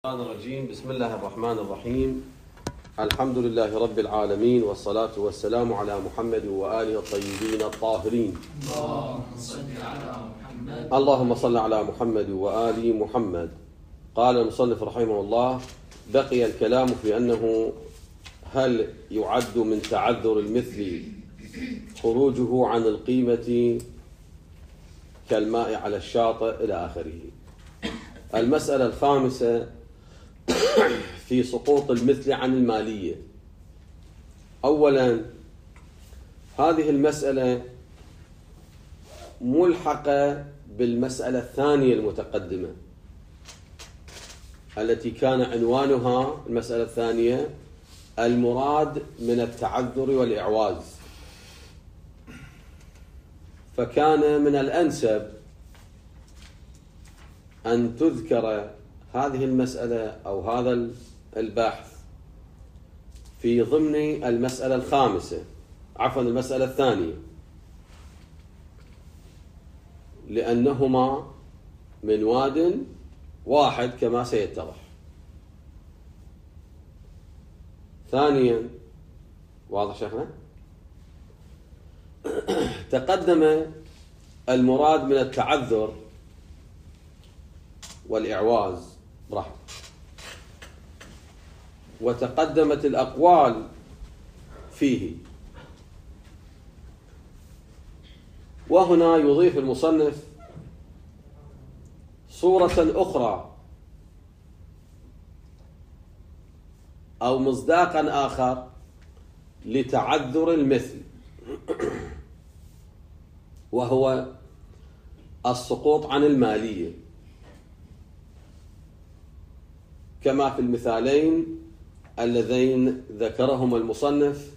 الرحمن الرجيم. بسم الله الرحمن الرحيم. الحمد لله رب العالمين، والصلاة والسلام على محمد وآله الطيبين الطاهرين. اللهم صل على محمد وآل محمد. قال المصنف رحمه الله: بقي الكلام في أنه هل يعد من تعذر المثل خروجه عن القيمة كالماء على الشاطئ إلى آخره. المسألة الخامسة في سقوط المثل عن المالية. أولا، هذه المسألة ملحقة بالمسألة الثانية المتقدمة التي كان عنوانها المسألة الثانية المراد من التعذر والإعواز، فكان من الأنسب أن تذكر هذه المسألة أو هذا البحث في ضمن المسألة الخامسة، المسألة الثانية، لأنهما من واد واحد كما سيتضح. ثانيا، واضح شيخنا؟ تقدم المراد من التعذر والإعواز برحمة، وتقدمت الأقوال فيه. وهنا يضيف المصنف صورة أخرى أو مصداقا آخر لتعذر المثل، وهو السقوط عن المالية، كما في المثالين اللذين ذكرهما المصنف: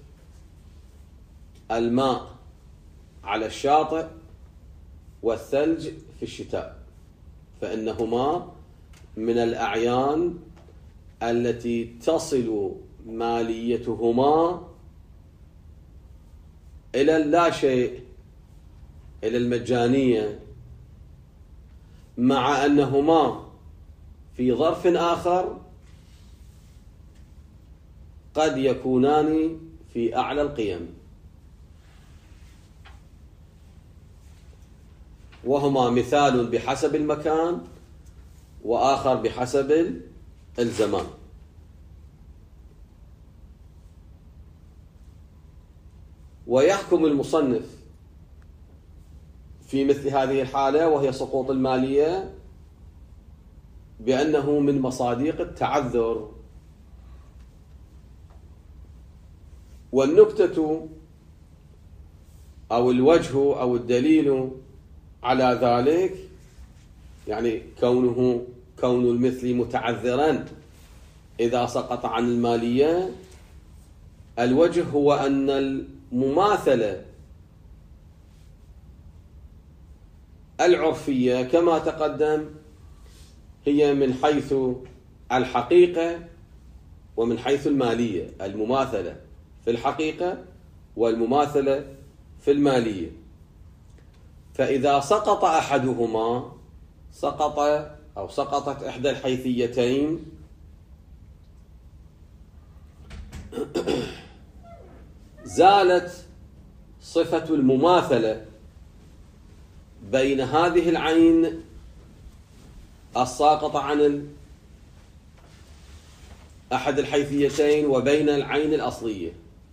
الماء على الشاطئ والثلج في الشتاء، فإنهما من الأعيان التي تصل ماليتهما إلى اللا شيء، إلى المجانية، مع أنهما في ظرف آخر قد يكونان في أعلى القيم، وهما مثال بحسب المكان وآخر بحسب الزمان. ويحكم المصنف في مثل هذه الحالة، وهي سقوط المالية، بأنه من مصادق التعذر. والنكتة أو الوجه أو الدليل على ذلك، يعني كون المثل متعذرا إذا سقط عن المالية، الوجه هو أن المماثلة العرفية كما تقدم هي من حيث الحقيقة ومن حيث المالية، المماثلة في الحقيقة والمماثلة في المالية. فإذا سقط أحدهما، سقطت إحدى الحيثيتين، زالت صفة المماثلة بين هذه العين الساقطة عن أحد الحيثيتين وبين العين الأصلية،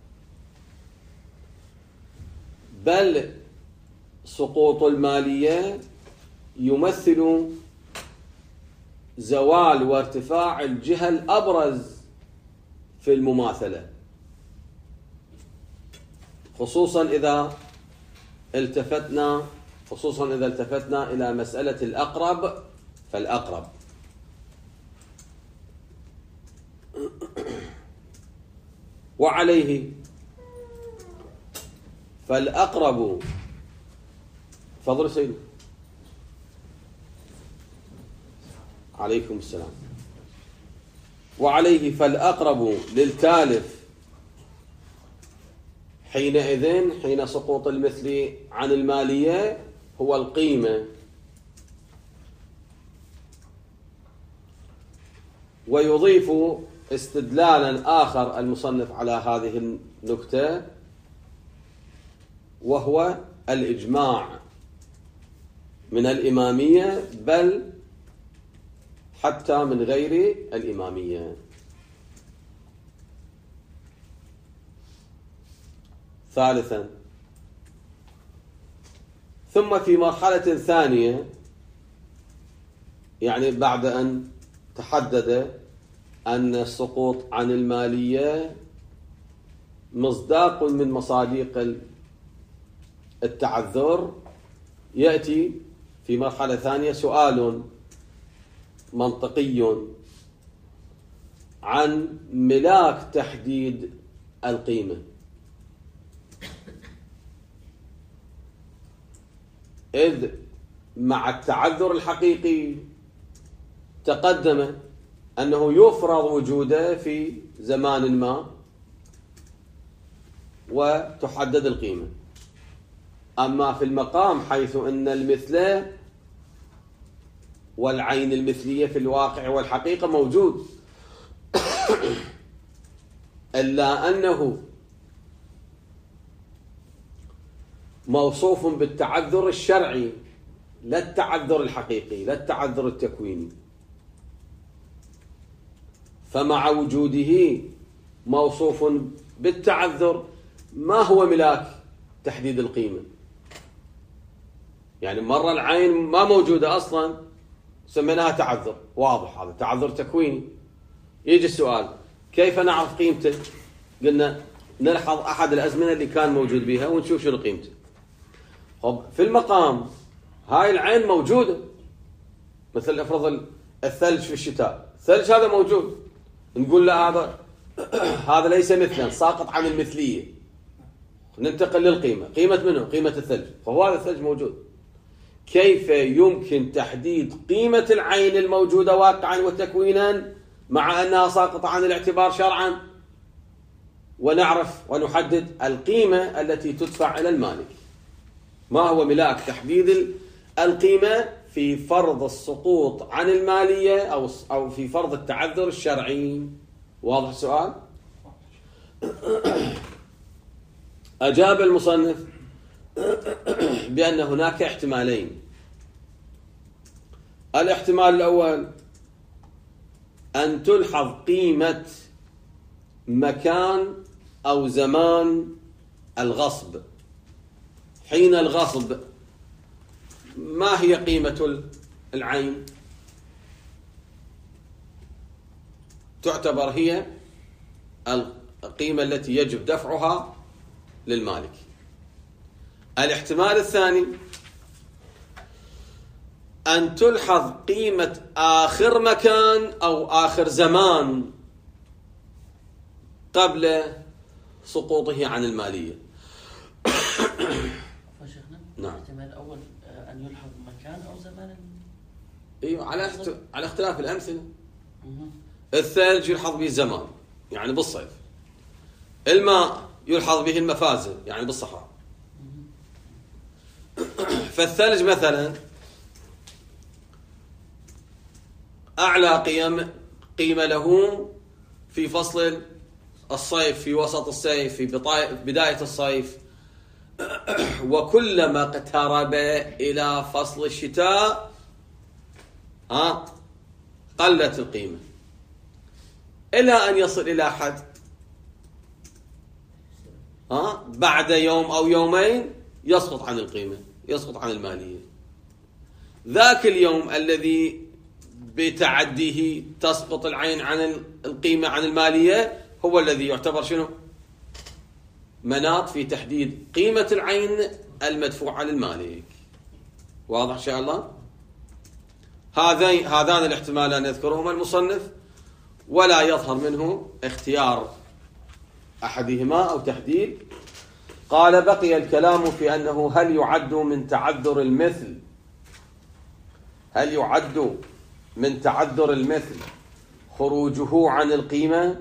بل سقوط المالية يمثل زوال وارتفاع الجهة الأبرز في المماثلة، خصوصا إذا التفتنا إلى مسألة الأقرب فالأقرب. وعليه فالأقرب، فضل سيدي عليكم السلام. وعليه فالأقرب للتالف حين سقوط المثل عن المالية هو القيمة، ويضيف استدلالا آخر المصنف على هذه النكتة، وهو الإجماع من الإمامية بل حتى من غير الإمامية. ثالثا، ثم في مرحلة ثانية، يعني بعد أن تحدد أن السقوط عن المالية مصداق من مصادق التعذر، يأتي في مرحلة ثانية سؤال منطقي عن ملاك تحديد القيمة، إذ مع التعذر الحقيقي تقدم أنه يفرض وجوده في زمان ما وتحدد القيمة. أما في المقام حيث أن المثل والعين المثلية في الواقع والحقيقة موجود، إلا أنه موصوف بالتعذر الشرعي لا التعذر الحقيقي، لا التعذر التكويني. فمع وجوده موصوف بالتعذر ما هو ملاك تحديد القيمة. يعني مرة العين ما موجودة أصلا سميناها تعذر، واضح هذا تعذر تكويني. يجي السؤال كيف نعرف قيمته؟ قلنا نلحظ أحد الأزمنة اللي كان موجود بها ونشوف شنو قيمته. طب في المقام هاي العين موجودة، مثل افرض الثلج في الشتاء، الثلج هذا موجود، نقول له هذا ليس مثلا، ساقط عن المثلية، ننتقل للقيمة. قيمة منه؟ قيمة الثلج. فهو هذا الثلج موجود. كيف يمكن تحديد قيمة العين الموجودة واقعا وتكوينا مع أنها ساقطة عن الاعتبار شرعا، ونعرف ونحدد القيمة التي تدفع إلى المالك؟ ما هو ملاك تحديد القيمة في فرض السقوط عن المالية أو في فرض التعذر الشرعي؟ واضح السؤال؟ أجاب المصنف بأن هناك احتمالين. الاحتمال الأول أن تلحظ قيمة مكان أو زمان الغصب. حين الغصب ما هي قيمة العين؟ تعتبر هي القيمة التي يجب دفعها للمالك. الاحتمال الثاني أن تلحظ قيمة آخر مكان أو آخر زمان قبل سقوطه عن المالية. نعم. الاحتمال الأول أن يلحظ مكان أو زمان. أيوة، على اختلاف الأمثلة. الثلج يلحظ به الزمان يعني بالصيف، الماء يلحظ به المفازل يعني بالصحراء. فالثلج مثلا أعلى قيمة له في فصل الصيف، في وسط الصيف، في بداية الصيف، وكلما اقترب إلى فصل الشتاء قلت القيمة، إلى أن يصل إلى حد بعد يوم أو يومين يسقط عن القيمة، يسقط عن المالية. ذاك اليوم الذي بتعديه تسقط العين عن القيمة عن المالية هو الذي يعتبر شنو؟ مناط في تحديد قيمة العين المدفوعة للمالك. واضح إن شاء الله؟ هذان الاحتمالان يذكرهما المصنف، ولا يظهر منه اختيار أحدهما أو تحديد. قال بقي الكلام في أنه هل يعد من تعذر المثل، هل يعد من تعذر المثل خروجه عن القيمة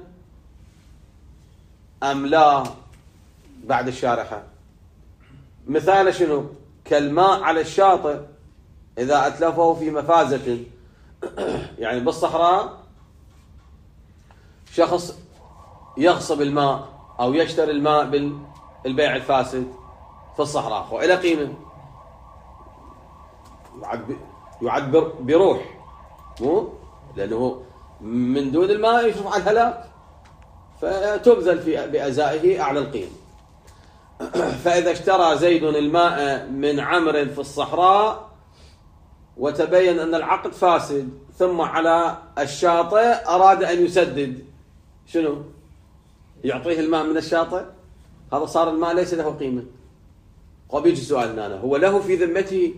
أم لا؟ بعد الشارحة مثال شنو؟ كالماء على الشاطئ إذا أتلفه في مفازة، يعني بالصحراء شخص يغصب الماء أو يشتري الماء بالبيع الفاسد في الصحراء وإلى قيمة، يعد بروح، مو لأنه من دون الماء يشرف على الهلاك، فتبذل بأزائه أعلى القيمة. فإذا اشترى زيد الماء من عمرو في الصحراء وتبين أن العقد فاسد، ثم على الشاطئ أراد أن يسدد، شنو؟ يعطيه الماء من الشاطئ؟ هذا صار الماء ليس له قيمة. وبيجي سؤالنا أنا، هو له في ذمته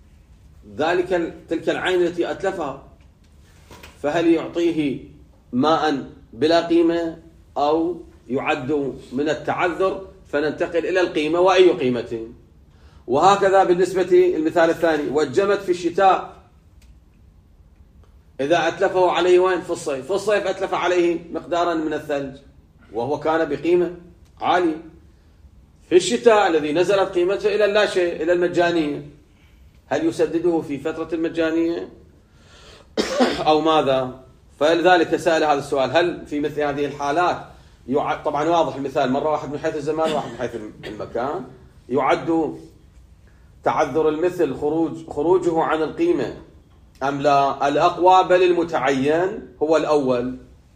تلك العين التي أتلفها، فهل يعطيه ماء بلا قيمة أو يعد من التعذر فننتقل إلى القيمة وأي قيمة؟ وهكذا بالنسبة المثال الثاني، والجمد في الشتاء إذا أتلفه عليه وين؟ في الصيف. في الصيف أتلف عليه مقدارا من الثلج وهو كان بقيمة عالية. في الشتاء الذي نزلت قيمته إلى لا شيء، إلى المجانية، هل يسدده في فترة المجانية أو ماذا؟ فلذلك سأل هذا السؤال، هل في مثل هذه الحالات طبعا واضح المثال، مرة واحد من حيث الزمان وواحد من حيث المكان، يعد تعذر المثل خروجه عن القيمة أم لا؟ الأقوى بل المتعين هو الأول.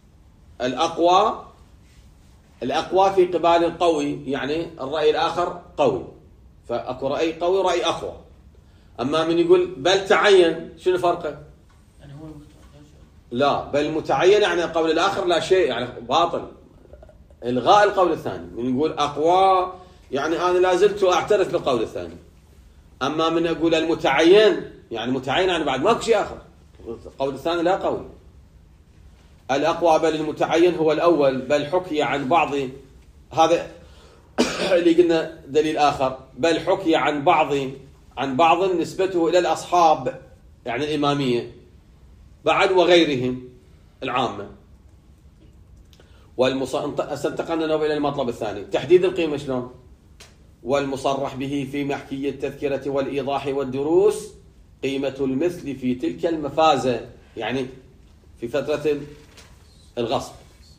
الأقوى في قبال القوي، يعني الرأي الآخر قوي، فأكو رأي قوي ورأي أقوى. أما من يقول بل تعين، شنو فرقه؟ يعني هو المختار لا، بل متعين يعني القول الآخر لا شيء، يعني باطل، إلغاء القول الثاني. من يقول أقوى يعني أنا لا زلت أعترف بالقول الثاني. أما من يقول المتعين يعني متعين يعني بعد ماكو شيء آخر، القول الثاني لا قوي. الأقوى بل المتعين هو الأول، بل حكي عن بعض، هذا اللي قلنا دليل آخر، بل حكي عن بعض نسبته إلى الأصحاب يعني الإمامية بعد وغيرهم العامة. انتقلنا إلى المطلب الثاني، تحديد القيمة شلون؟ والمصرح به في محكي التذكرة والإيضاح والدروس قيمة المثل في تلك المفازة، يعني في فترة الغصب،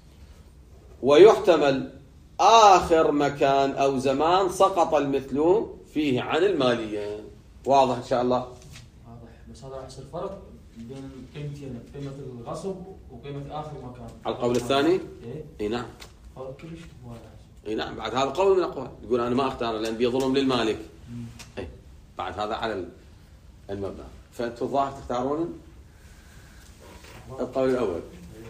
ويحتمل آخر مكان أو زمان سقط المثل فيه عن المالية. واضح إن شاء الله؟ واضح. بس هذا يحصل فرق بين قيمتين، قيمة الغصب وقيمة آخر مكان. على القول الثاني؟ إيه؟ إيه نعم. فرق كلش واضح. إيه نعم، بعد هذا قول من الأقوال، يقول أنا ما أختار لأن بيظلم للمالك. إيه بعد هذا على المبنى، فأنتم الظاهر تختارون القول الأول.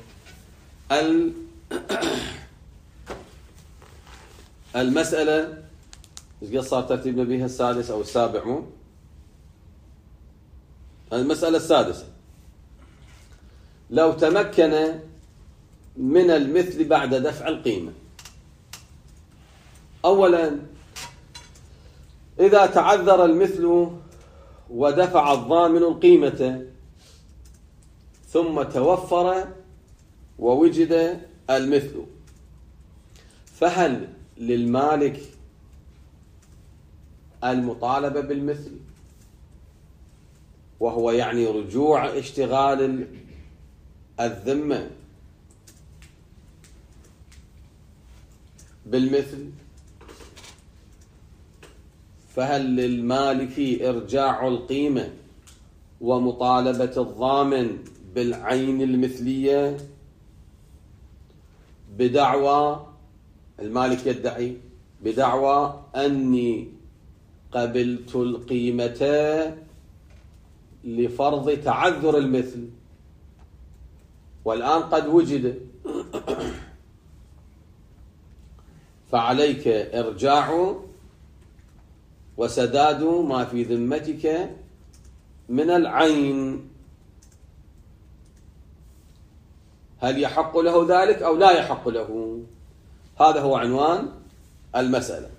المسألة ايش قد صار ترتيبنا بها؟ السادس أو السابع مو؟ المسألة السادسة، لو تمكن من المثل بعد دفع القيمة. أولا، إذا تعذر المثل ودفع الضامن القيمة ثم توفر ووجد المثل، فهل للمالك المطالبة بالمثل، وهو يعني رجوع اشتغال الذمة بالمثل؟ فهل للمالك إرجاع القيمة ومطالبة الضامن بالعين المثلية بدعوى، المالك يدعي بدعوى أني قبلت القيمة لفرض تعذر المثل والآن قد وجد، فعليك إرجاع وسداد ما في ذمتك من العين. هل يحق له ذلك أو لا يحق له؟ هذا هو عنوان المسألة.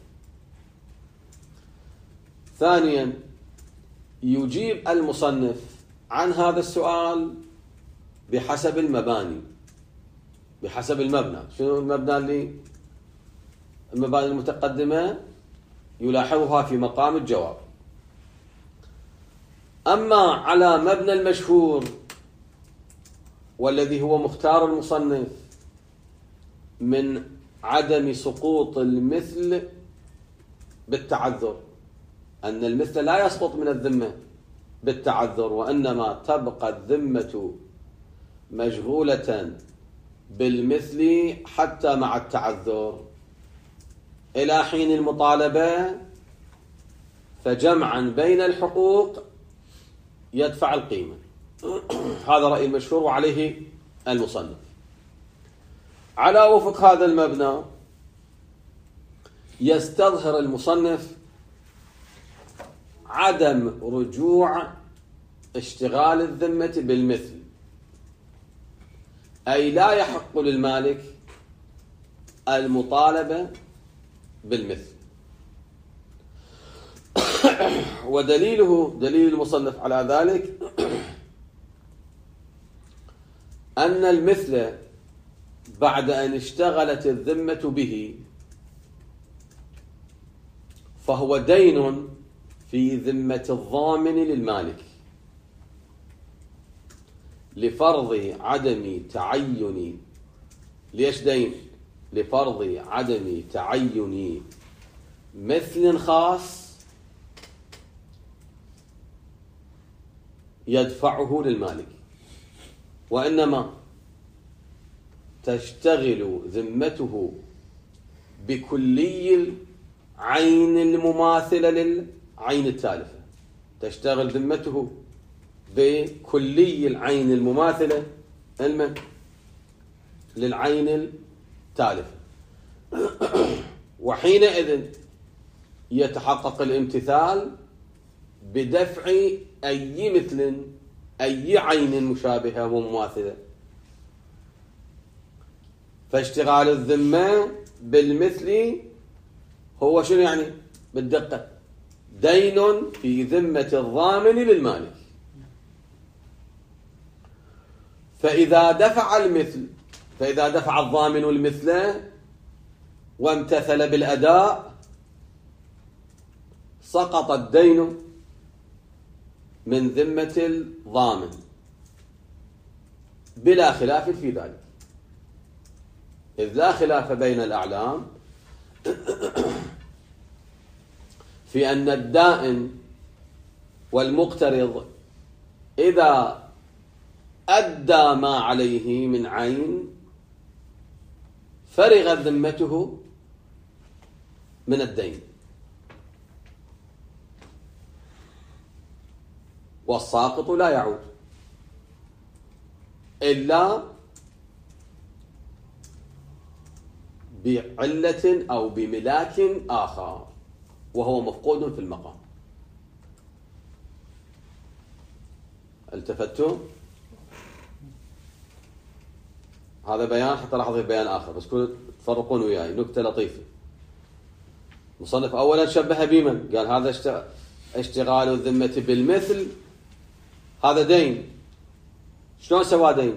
ثانيا، يجيب المصنف عن هذا السؤال بحسب المباني، بحسب المبنى. شنو المبنى المباني المتقدمة يلاحظها في مقام الجواب. أما على مبنى المشهور والذي هو مختار المصنف من عدم سقوط المثل بالتعذر، أن المثل لا يسقط من الذمة بالتعذر، وإنما تبقى الذمة مشغولة بالمثل حتى مع التعذر إلى حين المطالبة، فجمعا بين الحقوق يدفع القيمة. هذا رأي المشهور وعليه المصنف. على وفق هذا المبنى يستظهر المصنف عدم رجوع اشتغال الذمة بالمثل، أي لا يحق للمالك المطالبة بالمثل. ودليله دليل المصنف على ذلك أن المثل بعد أن اشتغلت الذمة به فهو دين في ذمة الضامن للمالك لفرض عدم تعين. ليش دين؟ لفرض عدم تعين مثل خاص يدفعه للمالك، وإنما تشتغل ذمته بكلي العين المماثلة للعين التالفة، تشتغل ذمته بكلي العين المماثلة للعين التالفة، وحينئذ يتحقق الامتثال بدفع أي مثل أي عين مشابهة ومماثلة. فاشتغال الذمة بالمثل هو شنو يعني بالدقة؟ دين في ذمة الضامن للمالك. فإذا دفع الضامن المثل وامتثل بالأداء سقط الدين من ذمة الضامن بلا خلاف في ذلك، إذ لا خلاف بين الأعلام في أن الدائن والمقترض إذا أدى ما عليه من عين فرغت ذمته من الدين، والساقط لا يعود إلا بعلة أو بملاك آخر وهو مفقود في المقام. التفتوا؟ هذا بيان حتى راح أضيف بيان آخر، بس كنتوا تفرقون وياي. نكتة لطيفة. مصنف أولا شبه بمن؟ قال هذا اشتغال الذمة بالمثل هذا دين. شلون سوى دين؟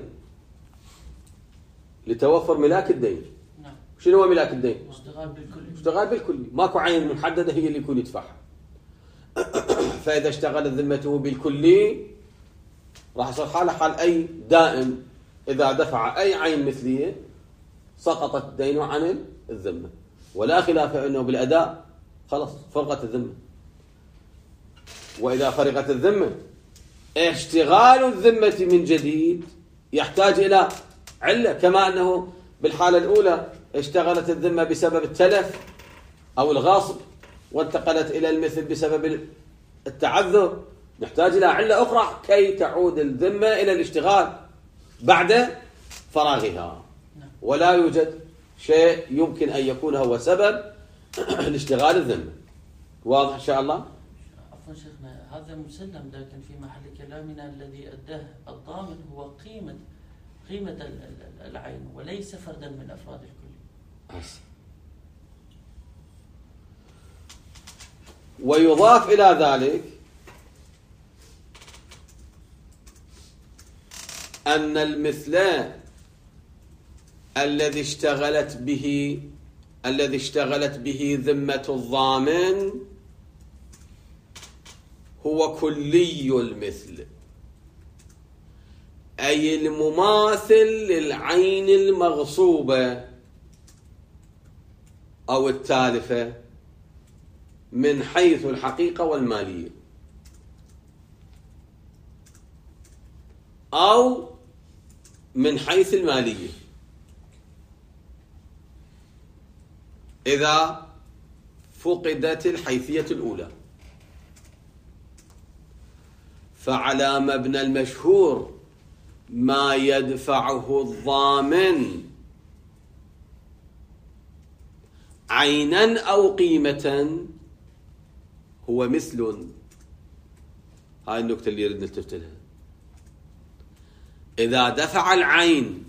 لتوفر ملاك الدين. نعم. شنو هو ملاك الدين؟ اشتغال بالكلي. ماكو عين محددة هي اللي يكون يدفعها. فإذا اشتغل ذمته بالكلي راح يصير حاله حال أي دائن، إذا دفع أي عين مثلية سقطت الدين عن الذمة، ولا خلاف أنه بالأداء خلص فرغت الذمة. وإذا فرغت الذمة اشتغال الذمة من جديد يحتاج إلى علة، كما أنه بالحالة الأولى اشتغلت الذمة بسبب التلف أو الغاصب وانتقلت إلى المثل بسبب التعذر، نحتاج إلى علة أخرى كي تعود الذمة إلى الاشتغال بعد فراغها. ولا يوجد شيء يمكن أن يكون هو سبب لاشتغال الذمة. واضح إن شاء الله؟ عفوا شيخنا، هذا مسلم، لكن في محل كلامنا الذي أداه الضامن هو قيمة العين وليس فردا من أفراد الكل. ويضاف إلى ذلك أن المثل الذي اشتغلت به ذمة الضامن هو كلي المثل، أي المماثل للعين المغصوبة أو التالفة من حيث الحقيقة والمالية، أو من حيث المالية. إذا فقدت الحيثية الأولى فعلى مبنى المشهور ما يدفعه الضامن عينا أو قيمة هو مثل. هاي النكتة اللي يريد نلتفت لها. إذا دفع العين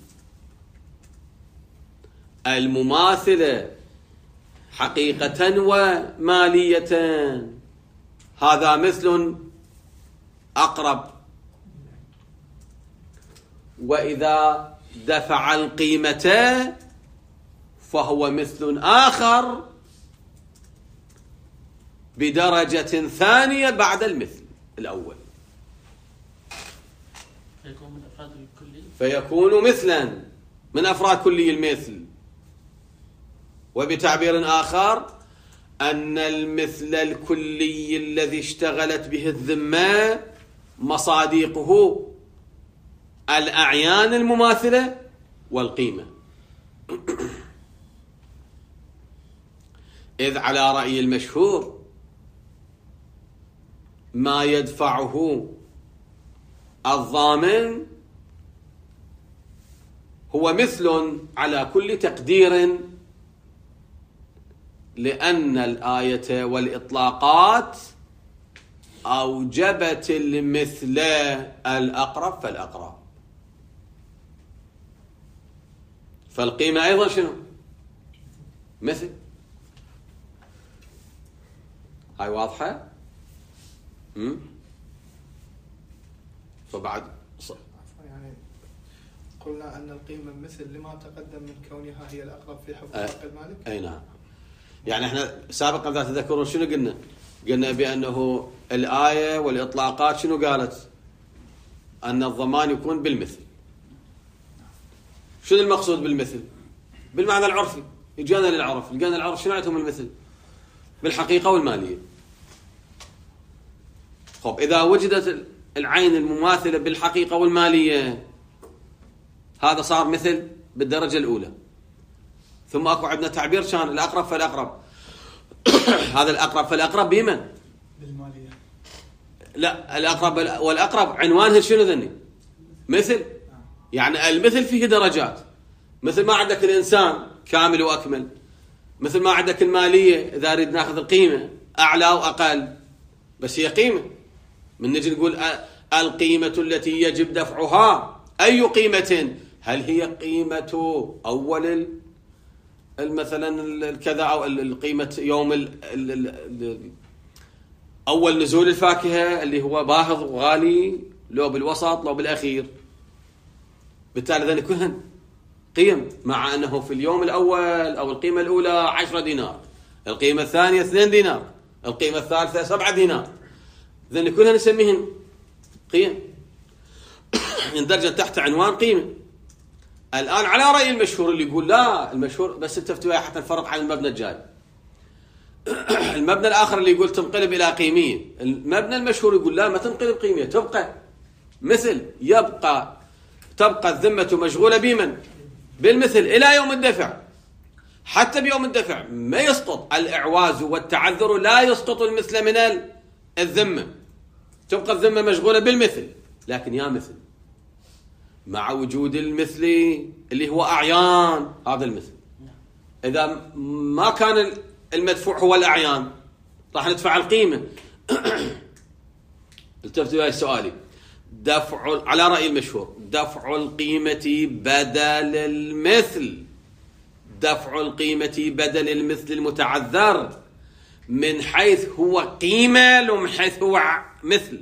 المماثلة حقيقة ومالية هذا مثل أقرب، وإذا دفع القيمة فهو مثل آخر بدرجة ثانية بعد المثل الأول، فيكون مثلا من أفراد كلي المثل. وبتعبير آخر أن المثل الكلي الذي اشتغلت به الذمة مصاديقه الأعيان المماثلة والقيمة. إذ على رأي المشهور ما يدفعه الضامن هو مثل على كل تقدير، لأن الآية والإطلاقات أوجبت المثل الأقرب فالأقرب. فالقيمة أيضا شنو؟ مثل. هاي واضحة؟ فبعد يعني قلنا أن القيمة مثل لما تقدم من كونها هي الأقرب في حكم حق المالك. أي نعم. يعني احنا سابقا إذا تذكرون شنو قلنا؟ قلنا بأنه الآية والإطلاقات شنو قالت؟ أن الضمان يكون بالمثل. شنو المقصود بالمثل؟ بالمعنى العرفي. يجينا للعرف، لقينا العرف شنو عندهم المثل؟ بالحقيقة والمالية. خب إذا وجدت العين المماثلة بالحقيقة والمالية هذا صار مثل بالدرجة الأولى. ثم أكو عندنا تعبير كان الأقرب فالأقرب. هذا الأقرب فالأقرب بمن؟ بالمالية. لا، الأقرب والأقرب عنوانها شنو ذني؟ مثل. يعني المثل فيه درجات. مثل ما عندك الإنسان كامل وأكمل، مثل ما عندك المالية إذا أريد ناخذ القيمة أعلى وأقل، بس هي قيمة. من نجي نقول القيمة التي يجب دفعها أي قيمة؟ هل هي قيمة أول مثلا الكذا، أو القيمة يوم أول نزول الفاكهة اللي هو باهظ وغالي، لو بالوسط لو بالأخير. بالتالي ذلك كلهن قيم، مع أنه في اليوم الأول أو القيمة الأولى 10 دينار، القيمة الثانية 2 دينار، القيمة الثالثة 7 دينار، ذلك كلهن نسميهن قيم يندرج تحت عنوان قيمة. الآن على رأي المشهور اللي يقول لا، المشهور بس التفتوى حتى نفرق عن المبنى الجاي. المبنى الآخر اللي يقول تنقلب إلى قيمية. المبنى المشهور يقول لا، ما تنقلب قيمية، تبقى مثل، تبقى الذمة مشغولة بمن؟ بالمثل إلى يوم الدفع. حتى بيوم الدفع ما يسقط الإعواز والتعذر، لا يسقط المثل من الذمة، تبقى الذمة مشغولة بالمثل. لكن يا مثل مع وجود المثل اللي هو أعيان هذا المثل. إذا ما كان المدفوع هو الأعيان راح ندفع القيمة. التفتوا إلى سؤالي، دفع على رأي المشهور دفع القيمة بدل المثل، دفع القيمة بدل المثل المتعذر من حيث هو قيمة ومن حيث هو مثل.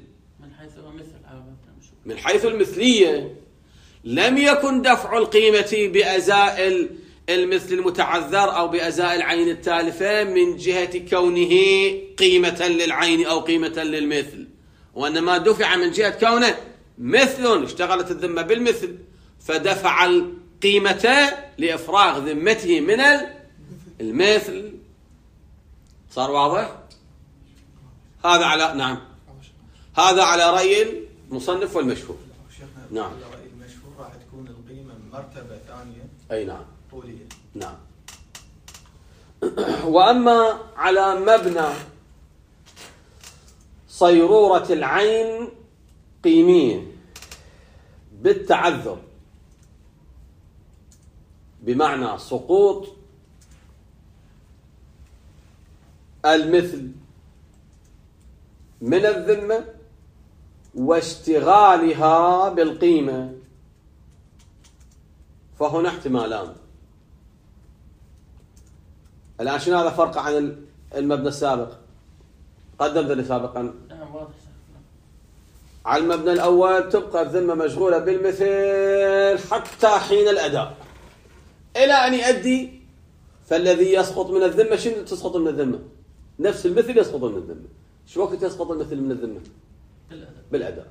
من حيث المثلية لم يكن دفع القيمة بأزاء المثل المتعذر أو بأزاء العين التالفة من جهة كونه قيمة للعين أو قيمة للمثل، وإنما دفع من جهة كونه مثل، اشتغلت الذمة بالمثل فدفع القيمة لإفراغ ذمته من المثل. صار واضح؟ هذا على نعم، هذا على رأي المصنف والمشهور. شيخنا نعم. على رأي المشهور راح تكون القيمة مرتبة ثانية أي نعم. طولية. نعم. وأما على مبنى صيرورة العين قيمية بالتعذر، بمعنى سقوط المثل من الذمة واشتغالها بالقيمة، فهنا احتمالان. الآن شنو هذا فرق عن المبنى السابق؟ قدمت لي سابقا. نعم واضح. على المبنى الأول تبقى الذمة مشغولة بالمثل حتى حين الأداء إلى أن يؤدي، فالذي يسقط من الذمة شنو تسقط من الذمة؟ نفس المثل يسقط من الذمة. شو وقت يسقط المثل من الذمة؟ بالأداء.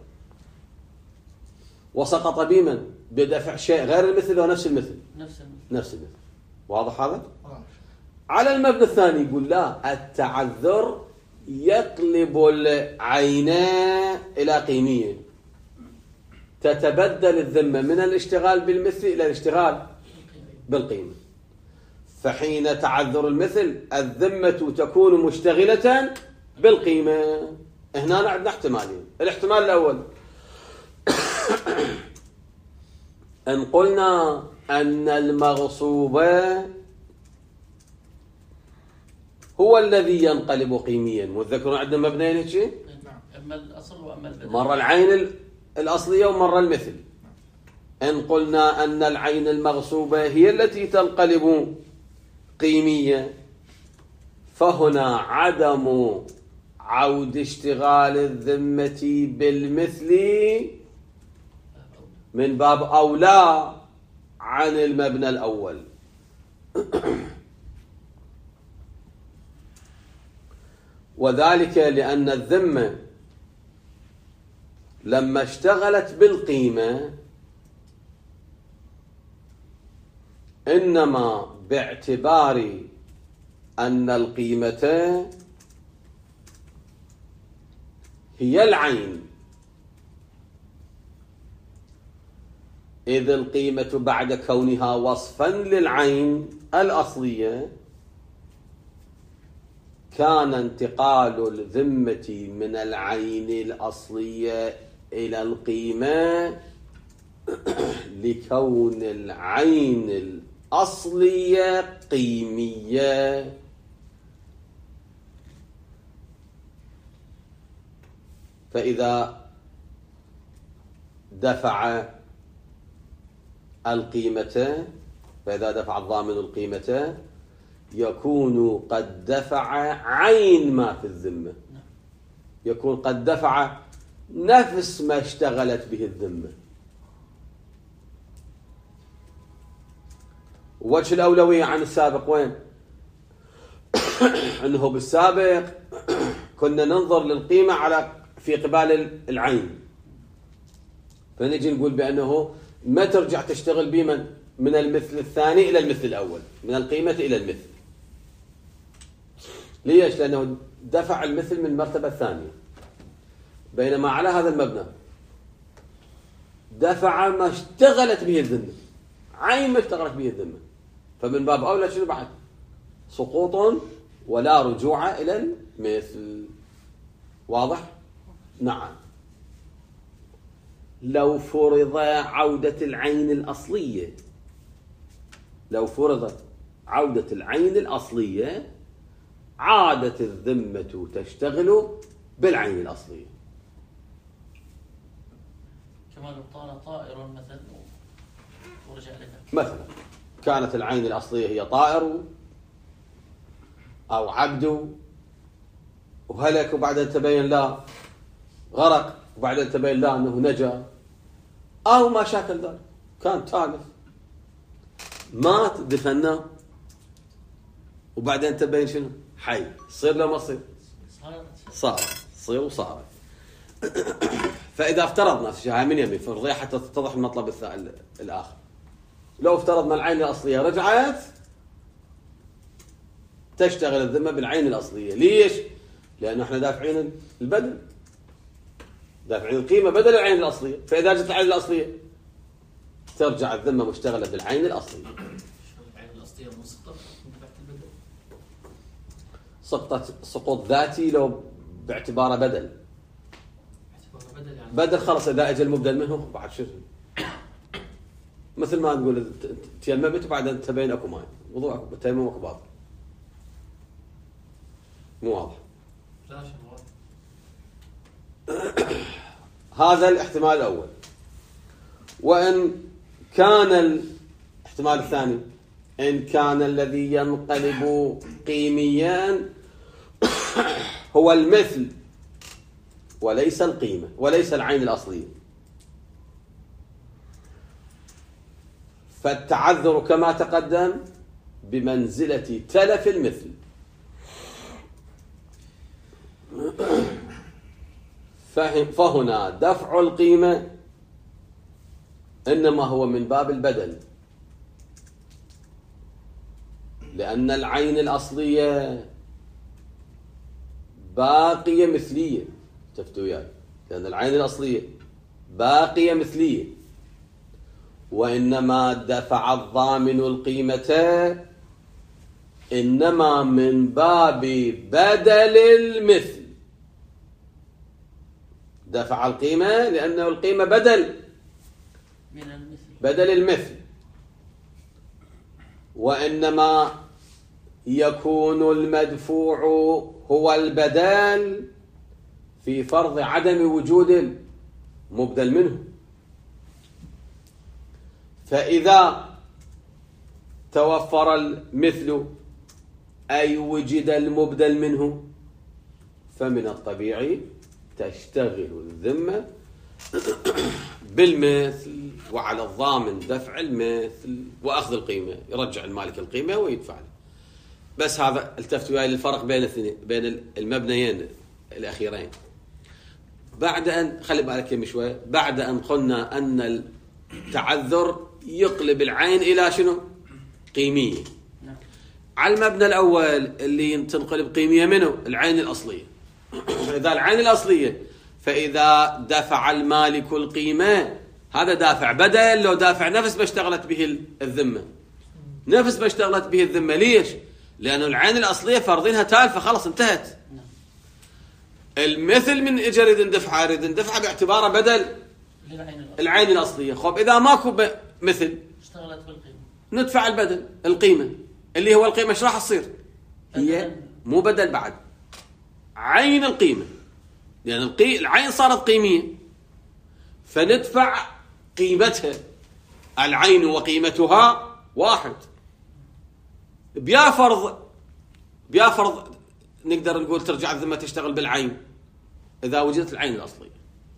وسقط بمن؟ بدفع شيء غير المثل ونفس المثل. نفس المثل. واضح هذا؟ على المبنى الثاني يقول لا، التعذر يقلب العين إلى قيمية، تتبدل الذمة من الاشتغال بالمثل إلى الاشتغال بالقيمة. فحين تعذر المثل الذمة تكون مشتغلة بالقيمة. هنا عندنا احتمالين. الاحتمال الأول أن قلنا أن المغصوب هو الذي ينقلب قيميا. وتذكرون عندنا مبنيين هيك، اما الاصل واما البدل، مره العين الاصليه ومره المثل. ان قلنا ان العين المغصوبه هي التي تنقلب قيميه، فهنا عدم عود اشتغال الذمه بالمثل من باب اولى عن المبنى الاول. وذلك لأن الذمة لما اشتغلت بالقيمة إنما باعتبار أن القيمة هي العين، إذ القيمة بعد كونها وصفا للعين الأصلية كان انتقال الذمة من العين الأصلية إلى القيمة لكون العين الأصلية قيمية. فإذا دفع القيمة، فإذا دفع الضامن القيمة يكون قد دفع عين ما في الذمة، يكون قد دفع نفس ما اشتغلت به الذمة. وجه الأولوية عن السابق وين؟ أنه بالسابق كنا ننظر للقيمة على في قبال العين، فنجي نقول بأنه ما ترجع تشتغل بمن؟ من المثل الثاني إلى المثل الأول، من القيمة إلى المثل. ليش؟ لأنه دفع المثل من المرتبة الثانية، بينما على هذا المبنى دفع ما اشتغلت به الذمة، عين ما اشتغلت به الذمة، فمن باب أولى شنو بعد؟ سقوط ولا رجوع إلى المثل. واضح؟ نعم. لو فرض عودة العين الأصلية، لو فرضت عودة العين الأصلية عادت الذمة تشتغل بالعين الأصلية. كما لو طار طائر مثلا ورجع لها. مثلا كانت العين الأصلية هي طائر أو عبد وهلك، وبعدين تبين لا غرق، وبعدين تبين لا أنه نجا، أو ما شاكل ذلك، كان تالف مات دفناه، وبعدين تبين شنو؟ حي. صير لا ما صير؟ صار وصارت. فإذا افترضنا هاي من يمين فرضية حتى تتضح المطلب الآخر، لو افترضنا العين الأصلية رجعت تشتغل الذمة بالعين الأصلية. ليش؟ لأنه احنا دافعين البدل، دافعين القيمة بدل العين الأصلية. فإذا جت العين الأصلية ترجع الذمة مشتغلة بالعين الأصلية. العين الأصلية مسقطة من تحت البدل. سقوط ذاتي لو باعتباره بدل. بدل يعني بدل خلص إذا أجى المبدل منه بعد شو مثل ما نقول تيممت وبعدين تبين اكو ماي، موضوع تيمم اكو باطل، مو واضح. لا شيء هذا الاحتمال الأول. وإن كان الاحتمال الثاني، إن كان الذي ينقلب قيميا هو المثل وليس القيمة وليس العين الأصلية، فالتعذر كما تقدم بمنزلة تلف المثل. فهنا دفع القيمة إنما هو من باب البدل، لأن العين الأصلية باقية مثلية. شفتوا وياي؟ لأن العين الأصلية باقية مثلية، وإنما دفع الضامن القيمة إنما من باب بدل المثل. دفع القيمة لأنه القيمة بدل من المثل، بدل المثل، وإنما يكون المدفوع هو البدل في فرض عدم وجود المبدل منه. فإذا توفر المثل أي وجد المبدل منه فمن الطبيعي تشتغل الذمة بالمثل، وعلى الضامن دفع المثل وأخذ القيمة، يرجع المالك القيمة ويدفع له. بس هذا التفتوا وياي للفرق بين الاثنين، بين المبنيين الأخيرين. بعد أن خلي بالك يم شوي، بعد أن قلنا أن التعذر يقلب العين إلى شنو؟ قيمية. على المبنى الأول اللي تنقلب قيمية منه العين الأصلية. إذا العين الأصلية فإذا دفع المالك القيمة هذا دافع بدل، لو دافع نفس ما اشتغلت به الذمة، نفس ما اشتغلت به الذمة. ليش؟ لأنه العين الأصلية فرضينها تالفة خلاص انتهت. المثل من إجا يريد ندفعه باعتباره بدل العين الأصلية. خب إذا ماكو مثل اشتغلت بالقيمة ندفع البدل القيمة اللي هو القيمة. ايش راح تصير؟ هي مو بدل بعد، عين القيمة، لأن العين صارت قيمية فندفع قيمتها. العين وقيمتها واحد. بيا فرض نقدر نقول ترجع الذمة تشتغل بالعين إذا وجدت العين الأصلية.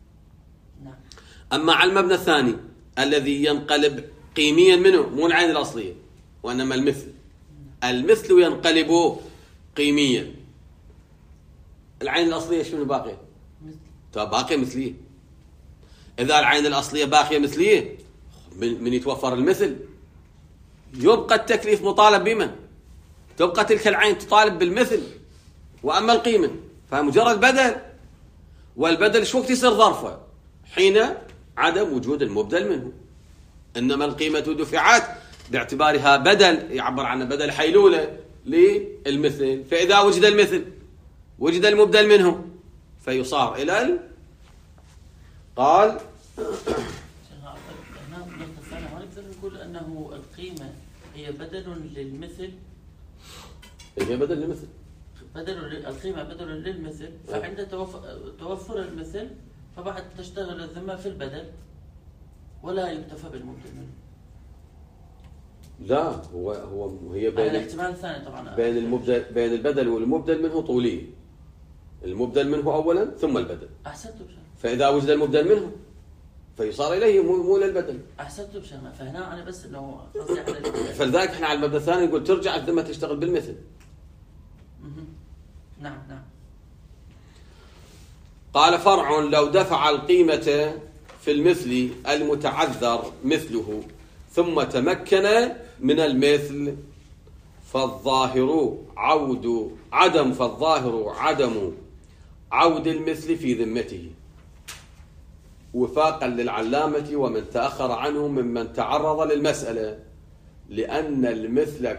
أما على المبنى الثاني الذي ينقلب قيميا منه مو العين الأصلية وإنما المثل ينقلب قيميا. العين الأصلية شنو باقية؟ باقية مثلية. إذا العين الأصلية باقية مثلية من يتوفر المثل يبقى التكليف مطالب بمن؟ تبقى تلك العين تطالب بالمثل. وأما القيمة فمجرد بدل، والبدل شو وقت يصير ظرفه؟ حين عدم وجود المبدل منه. إنما القيمة دفعت باعتبارها بدل، يعبر عنه بدل حيلولة للمثل. فإذا وجد المثل وجد المبدل منه فيصار إلى قال هنا النقطة الثانية نقدر نقول أنه القيمة هي بدل للمثل، هي بدل للمثل، القيمة بدل للمثل. فعند توفر المثل فبعد تشتغل الذمة في البدل ولا يكتفى بالمبدل منه. لا هي بين الاحتمال الثاني طبعا بين البدل والمبدل منه طولية. المبدل منه أولا ثم البدل. أحسنت بشأن. فإذا وجد المبدل منه فيصار إليه مو للبدل. أحسنت بشأن. فهنا أنا بس إنه قصدي على فلذلك إحنا على المبدأ الثاني نقول ترجع الذمة تشتغل بالمثل. نعم. قال فرع لو دفع القيمة في المثل المتعذر مثله ثم تمكن من المثل فالظاهر عدم عود المثل في ذمته وفاقا للعلامة ومن تأخر عنه ممن تعرض للمسألة، لأن المثل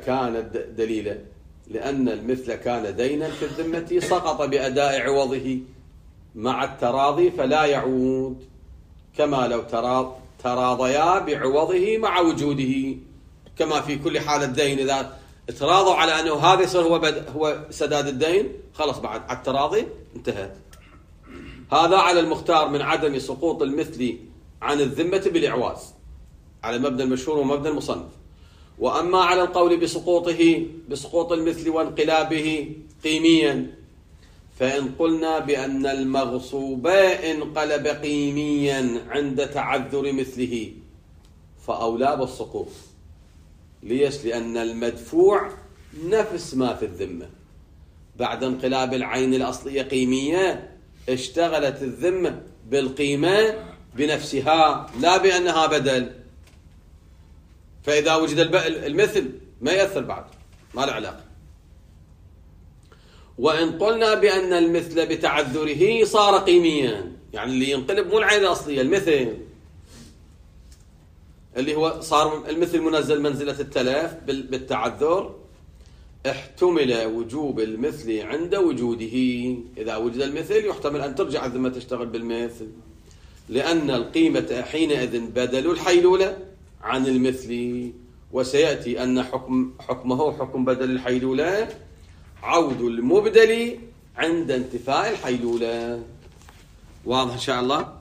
كان دينا في الذمة سقط بأداء عوضه مع التراضي فلا يعود، كما لو تراضيا بعوضه مع وجوده، كما في كل حال الدين إذا تراضوا على أنه هذا يصير هو سداد الدين، خلص بعد على التراضي انتهت. هذا على المختار من عدم سقوط المثل عن الذمة بالإعواز على مبنى المشهور ومبنى المصنف. وأما على القول بسقوط المثل وانقلابه قيميا، فإن قلنا بأن المغصوب انقلب قيميا عند تعذر مثله فأولى بالسقوط. ليش؟ لأن المدفوع نفس ما في الذمة، بعد انقلاب العين الأصلية قيمية اشتغلت الذمة بالقيمة بنفسها لا بأنها بدل، فإذا وجد المثل ما يأثر بعد، ما له علاقة. وإن قلنا بأن المثل بتعذره صار قيميا، يعني اللي ينقلب مو العين الأصلية، المثل اللي هو صار المثل منزل منزلة التلف بالتعذر، احتمل وجوب المثل عند وجوده. إذا وجد المثل يحتمل أن ترجع الذمة تشتغل بالمثل، لأن القيمة حينئذ بدل الحيلولة عن المثل، وسيأتي أن حكمه حكم بدل الحيلولة عود المبدل عند انتفاء الحيلولة. واضح إن شاء الله؟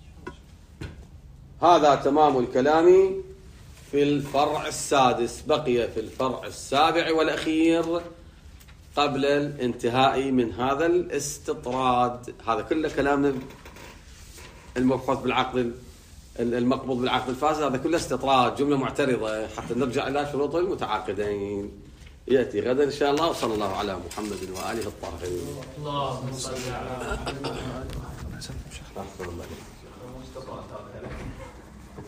هذا تمام الكلام في الفرع السادس. بقي في الفرع السابع والأخير قبل الانتهاء من هذا الاستطراد. هذا كله كلامنا المبحوث بالعقد المقبوض بالعقد الفاسد، هذا كله استطراد، جملة معترضة حتى نرجع إلى شروط المتعاقدين. يأتي غدا إن شاء الله. وصلى الله على محمد وآله الطاهرين. اللهم صل على محمد وآله.